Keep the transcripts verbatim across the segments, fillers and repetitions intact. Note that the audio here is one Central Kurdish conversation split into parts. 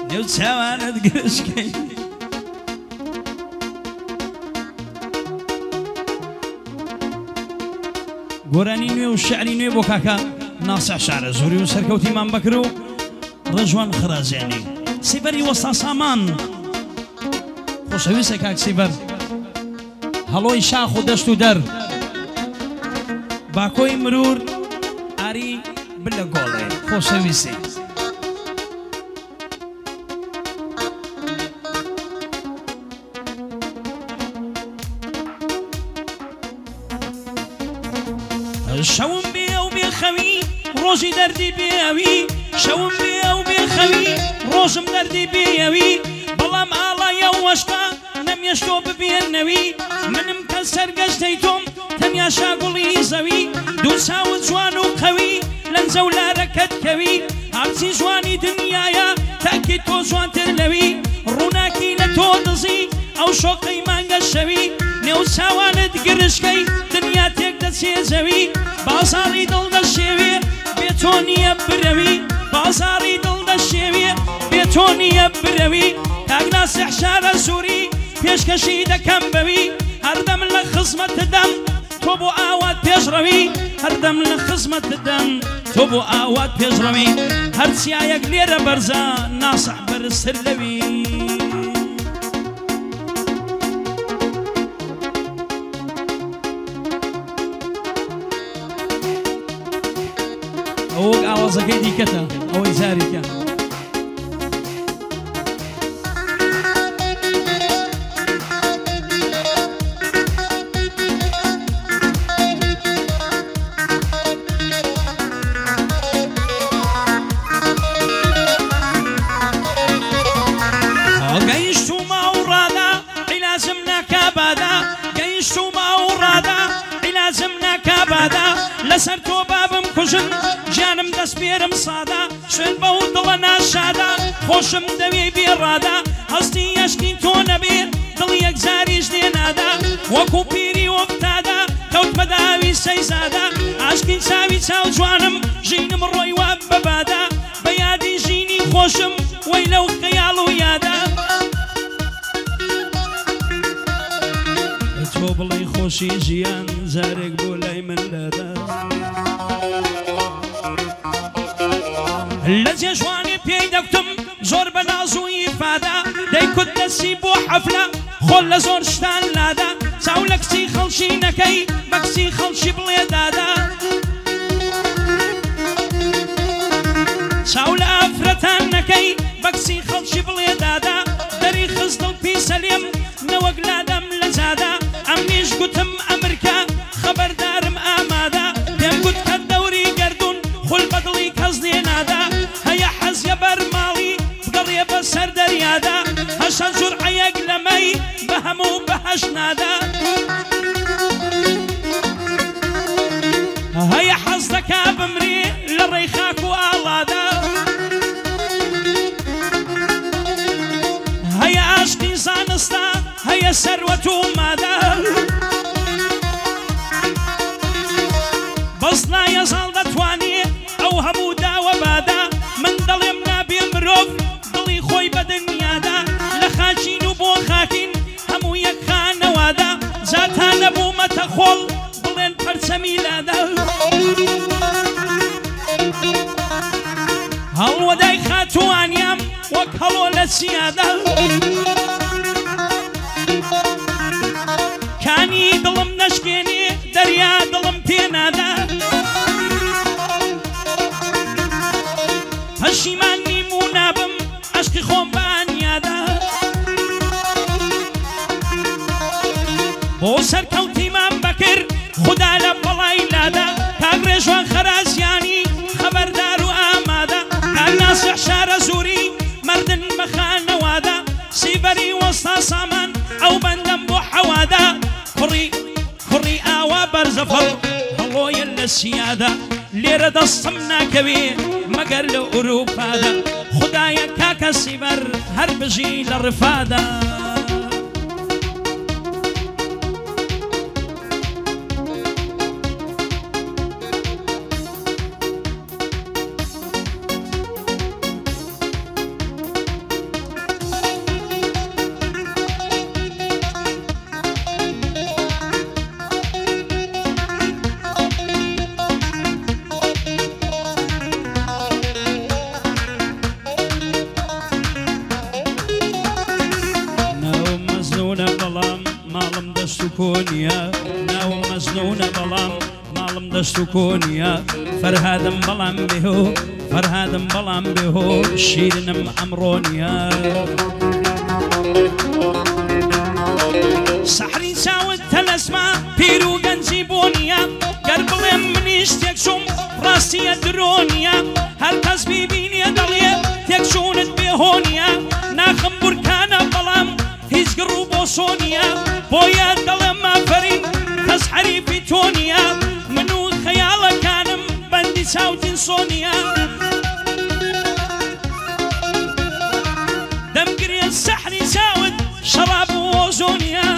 نێو چاوانت گرشکەی گۆرانی نوێ و شعری نوێ بۆ کاکە ناسح شارە زۆری و سەرکەوتیمان بەکر و ڕەجوان خرازێنی سیبەری وەستا سامان خۆشەویستە کاک سیبەر هەڵۆی شاخ و دەشت و دەر باکۆی مرور ئاری بلە گۆڵێ خۆشەویستی شەوم بێ و بێخەوی ڕۆژی دەردی بێوی شەوم بێ و بێخەوی ڕۆژم دەردی بێوی بەڵام ئاڵایە وەشتا نەمێشتۆ ببێنەوی منم کە سەرگەشتەی تۆم تەنیا شاگوڵی زەوی دوو چاوت جوان و قەوی لەنجە و لارەکەت کەوی هەرچی جوانی دنیایە تاکی تۆ جوانتر لەوی ڕووناکی لە تۆ دزی ئەو شۆقەی مانگە شەوی نێو چاوانت گرشکەی دنیا تێک دەچێ زەوی بازاڕی دڵ دەشێوێ بێ تۆ نییە برەوی بازاڕی دڵ دەشێوێ بێ تۆ نییە برەوی کاک ناسح شارە زووری پێشکەشی دەکەم بەوی هەردەم لە خزمەتدەم تۆ بۆ ئاوات پێشڕەوی هەردەم لە خزمەتدەم تۆ بۆ ئاوات پێشڕەوی هەرچیایەک لێرە بەرزە ناسح بەرزتر لەوی ئەوەک ئاوازەکەی دیکەتە ئەوەی جارێکە گەیشتومە و ڕادا عیلازم ناکا بادا گەیشتومە و ڕادا عیلازم ناکا بادا لەسەر تۆ بابم کوژن گیانم دەست پێرم سادا شوێن بە و دڵە ناشادا خۆشم دەوێ بێڕادا هەستی یەشکی تۆ نەبێت دڵ یەکجاریش لێنادا وەکو پیری وەفتادا کەوت بەداوی سەیزادا عاشقی چاوی چاو جوانم ژینم ڕۆی وا بەبادا بە یادی ژینی خۆشم وەی لەو خەیاڵ و یادا تۆ بڵێ خۆشی ژیان جارێک بۆ لای من دادا لە جێژوانی پێی دەکتم زۆر بە ناز و ئیفادا دەیکوت دەستی بۆ حەفلە خۆل لە زۆر شتان لادا چاو لە کچی خەڵکی نەکەی بە کچی خەڵکی بڵێ دادا چاو لە ئافرەتان نەکەی بە کچی خەڵکی بڵێ دادا دەری خستڵ پیسەلێم نەوەک لادەم لە جادا ئەمنیش گوتم ئەمریکا خەبەردارم ئامادا پێم گوت کە دەوری گەردون خول بەدڵی کەس نێنادا هەیە حەزیە بەرماڵی بگەڕێ بە سەر دەریادا هەشە جورعەیەک لەمەی بە هەموو بەهەش نادا هەیە حەز دەکا بمرێ لە ڕێی خاک و ئاڵادا هەیە عاشقی زانستە هەیە سەروەت و مادا بەس نایەزاڵ دەتوانێ ئەو هەموو داوە بادا من دەڵێم نابێ مرۆڤ دڵی خۆی بە دنیادا لە خاچین و بۆ خاکین هەموو یەک خانەوادا جاتان نەبوومەتە خۆڵ بڵێن پەرچەمی لادا هەڵوەدای خاتوانیام وەک هەڵۆ لە چیادا کانی دڵم نەشکێنێ دەریا دڵم پێنادا پەشیمان نیم و نابم عەشقی خۆم بانیادا بۆ سەرکەوتیمان بەکرد خودا لە بەڵای لادا کاک ڕێژوان خەرازیانی خەبەردار و ئامادا کاک ناسح شارە زووری مەردن بە خانەوادا سیبەری وەستا سامان ئەو بەندەم بۆ حەوادا کوڕی کوڕی ئاوا بەرزەفەڵ هەڵۆیە لە سیادا لێرە دەستم ناکەوێ مەگەر لە ئوروپادا خودایە کاکە سیبەر هەر بژی لە ڕفادا دەست و کۆنیە فەرهادم بەڵام بێهۆ فەرهادم بەڵام بێهۆ شیرنم ئەمڕۆنیە سەحری چاوت تەلەسما پیر و گەنجی بۆنیە گەر بڵێم منیش تێکچووم ڕاستیە درۆنیە هەر کەس بیبینێ دەڵێ تێکچوونت بێهۆنیە ناخم بورکانە بەڵام هیچ گڕ و بۆسۆنیە بۆیە دەڵێم ئافەرین کەس حەریفی تۆ نییە من و خەیاڵەکانم بەندی چاوتین سۆنیە دەمگرێ سەحری چاوت شەراب و ئۆزۆنیە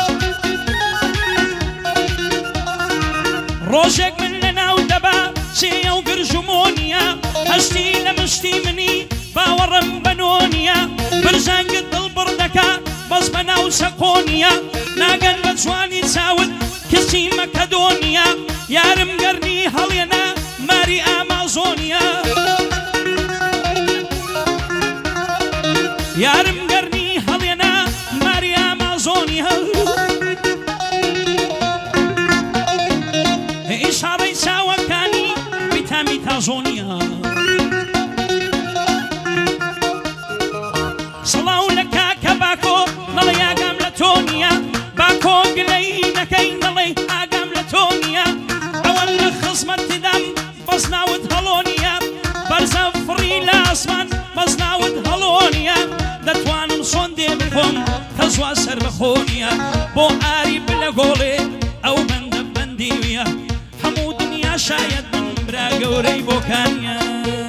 ڕۆژێک من لەناو دەبا چێە و گرژمۆنیە هەشتی لە مشتی منی باوەڕم بەنۆنیە برژانگت دڵبڕ دەکا بەس بەناو چەقۆنیە ناگەن بە جوانی چاوت کەسی مەکەدۆنیە یارم گەرنی هەڵێنە ماری ئامازۆنیە یارم گەرنی هەڵێنە ماری ئامازۆنیە ئیشاڕەی چاوەکانی ویتامی تازۆنیە سڵاو لە کاکە باکۆ نەڵێ ئاگام لە تۆ نییە باکۆ گلەی نەکەی نەڵێ ئاگام لە تۆ نییە ئەوەن لە خزمەت تدام بەس ناوت هەڵۆنیە بەرزە فڕی لە ئاسمان بەس ناوت هەڵۆنیە دەتوانم سۆن دێ بخۆم کە زوا سەر بەخۆنیە بۆ ئاری بلە گۆڵێ ئەو بەندە بەندیویە هەموو دنیا شاید من برا گەورەی بۆکانیە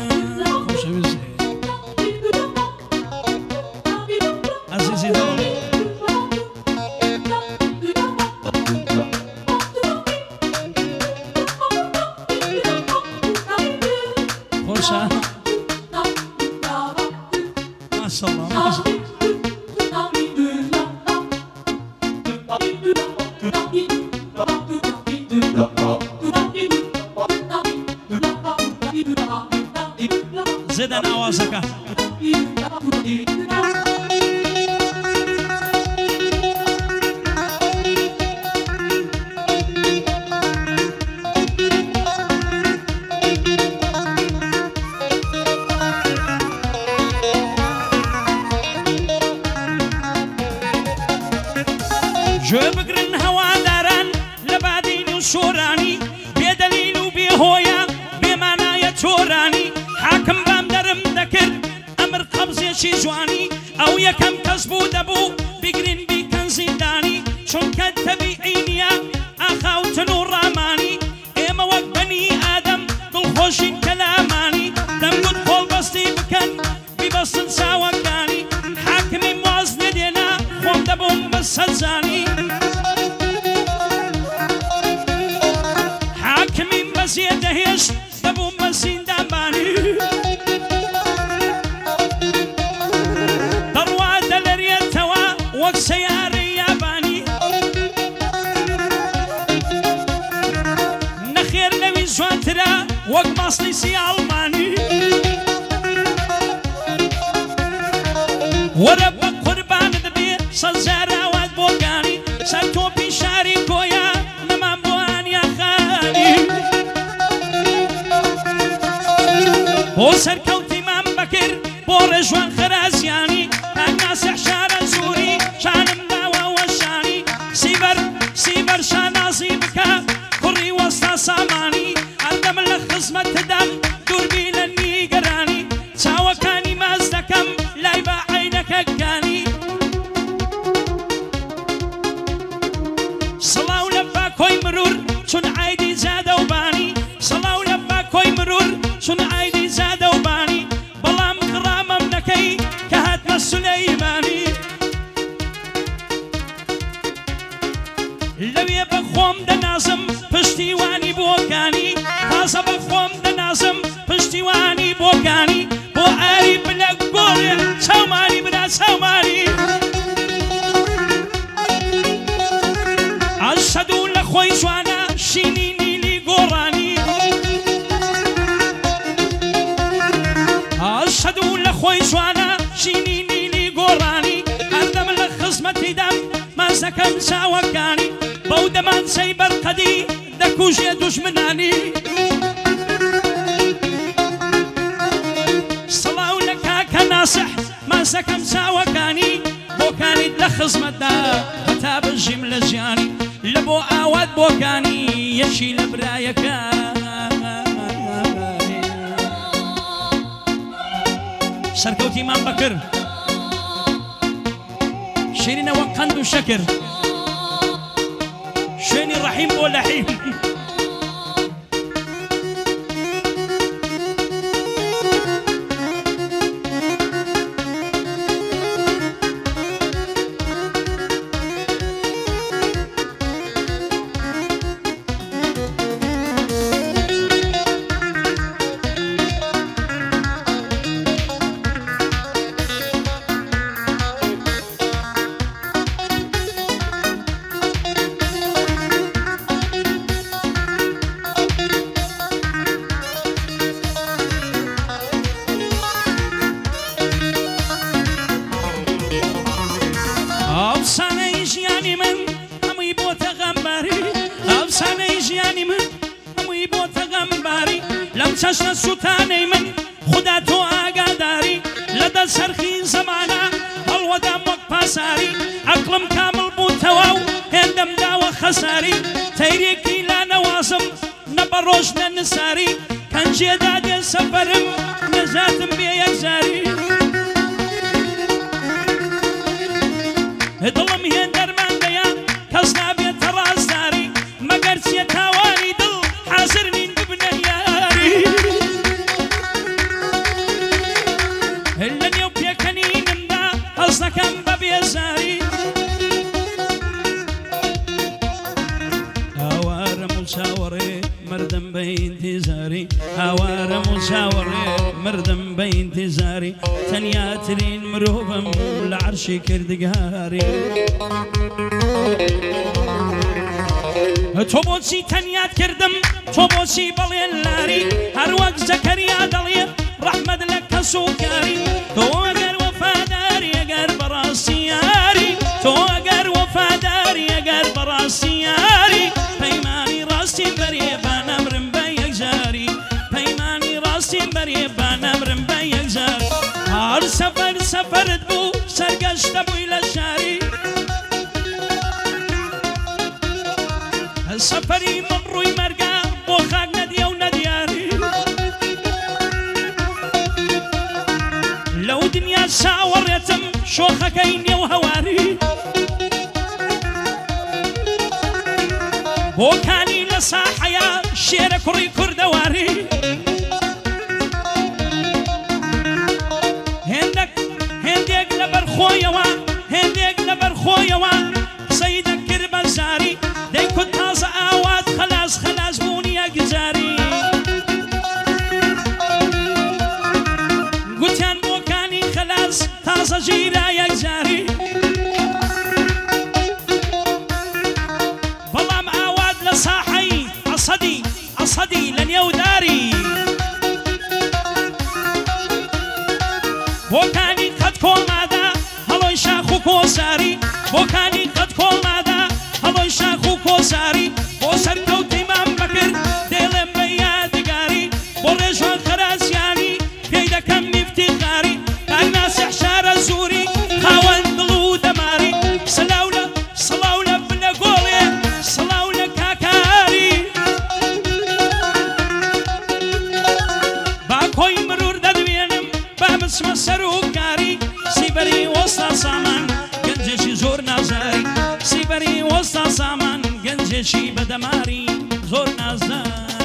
عزیزی دڵ خۆشە ماشەڵڵا ماشەڵڵا زێدەن ئاوازەکە گوێ بگرن هەواداران لە بادین و شۆرانی بێدەلیل و بێهۆیە بێمانایە تۆرانی حاکم بام دەرم دەکرد ئەمر قەبزێکی جوانی ئەو یەکەم کەس بوو دەبوو بگرین بیکەن زیندانی چونکە تەبیعی نییە ئاخاوتن و ڕامانی ئێمە وەک بەنی ئادەم دڵخۆشین کەلامانی دەمگوت خۆڵبەستی بکەن بیبەستن چاوەکانی حاکمی واز نەدێنا خۆم دەبووم بە سەرجانی حاکمیم بە زێدەهێشت دەبووم بە زیندانبانی دەڕوا دەلەرێتەوە وەک سەیارەی یابانی نەخێر لەوی جوانترە وەک ماسلیسی ئاڵمانی وەرە بە قوربانت بێ سەد جار ئاوات بۆکانی سەر تۆپی شاری کۆیە نەمان بۆ ئانیا خانی بۆ سەرکەوتی مام بەکرد بۆ ڕێژوان خەرازیانی ناگناسێ شارە زووری شانم داوە وەشانی سیبەر سیبەر شانازی بکە کوڕی وەستا سامانی هەردەم لە خزمەتدام دووربی لە نیگەرانی چاوەکانی ماز دەکەم لای بە عینەکەکانی سڵاو لە باکۆی مرور چون عایدی زادە و بانی سڵاو لە باکۆی مرور چون عایدی زادە و بانی بەڵام غڕامەم نەکەی کە هاتمە سولەیمانی لەوێ بە خۆم دەنازم پشتیوانی بۆکانی تازە بە خۆم دەنازم پشتیوانی بۆکانی بۆ ئاری بلە گۆڕێ چاومانی برا چاومانی ئەشهەدوو لە خۆی جوانە شینی نیلی گۆڕانی ئەشهەدوو لە خۆی جوانە شینی نیلی گۆڕانی هەردەم لە خزمەتی دام مازەکەم چاوەکانی بەو دەمان چەی بەرقەدی دەک بکوژێ دوژمنانی سڵاو لە کاکە ناسح ماسەکەم چاوەکانی بۆکانیت لە خزمەتدا هەتا بژیم لە ژیانی لە بۆ ئاوات بۆکانی یەکی لە برایەکە سەرکەوتی مام بەکر شیرینەوە قەند و شەکر شوێنی ڕەحیم بۆ لەحیم ئەفسانەی ژیانی من هەمووی بۆتە غەمباری ئەفسانەی ژیانی من هەمووی بۆتە غەمباری لەم چەشنە سوتانەی من خودا تۆ ئاگاداری لەدەست سەرخی زەمانە هەڵوەدام وەک پاساری عەقڵم کامڵ بووتەوە و هێندەم داوە خەساری تەیرێکی لا نەوازم نە بە ڕۆژ نە نساری کەنجێدا دێ سەفەرم نەژاتم بێ یەکجاری دڵم هێن دەرماندەیە کەس نابێتە ڕازداری مەگەر چیە تاوانی دڵ حازر نین ببنە یاری لە نێو پێکەنینمدا هەز دەکەم بە بێزاری هاوارم و چاوەڕێ مردم بە ئینتیزاری هاوارم و چاوەڕێ مردم بە ئینتیزاری تەنیاترین مرۆڤم لە عەرشی کردگاری تۆ بۆچی تەنیات کردم تۆ بۆچی بەڵێن لاری هەروەک زەکەریا دەڵێت ڕەحمەت لە کەس و کاری تۆ ئەگەر وەفاداری ئەگەر بەڕاستی یاری تۆ ئەگەر وەفاداری ئەگەر بەڕاستی یاری پەیمانی ڕاستیم بەرێ با نەمرم بە یەکجاری پەیمانی ڕاستیم بەرێ با نەمرم بە یەکجاری هەر سەفەر سەفەرت بوو سەرگەشتە بووی لە شاری سەفەری من ڕووی مەرگە بۆ خاک نەدیە و نەدیاری لەو دنیا چاوەڕێتم شۆخەکەی نێو هەواری بۆکانی لە ساحەیە شێرە کوڕی کوردەواری هێندێک هێندێک لە بەرخۆیەوە هێندێک لە بەرخۆیەوە قسەی دەکرد بە زاری دەیکوت تازە ئاوات خەلاس خەلاس بوونی یەکجاری گوتیان بۆکانی خەلاس تازە ژیرە یەکجاری بەڵام ئاوات لە ساحەی عەسەدی عەسەدی لە نێوداری بۆکانی قەت کۆڵمادا هەڵۆی شاخ و کۆساری بۆکانی قەت کۆڵمادا هەڵۆی شاخ و کۆساری بۆ سەرکەوتی مام بەکرد دێڵێم بە یادگاری بۆ ڕێژوان خەرازیانی پێی دەکەم میفتیخاری کاک ناسیح شارە زووری خاوەن دڵ و دەماری سڵاو لە سڵاو لە بنە گۆڵێ سڵاو لە کاکاری با کۆی مرور دەدوێنم با بچمە سەر و کاری سیبەری وەستا سامان گەنجێکی زۆر نازاری سیبەری وەستا سامان گەنجێکی بەدەماری زۆر نازدار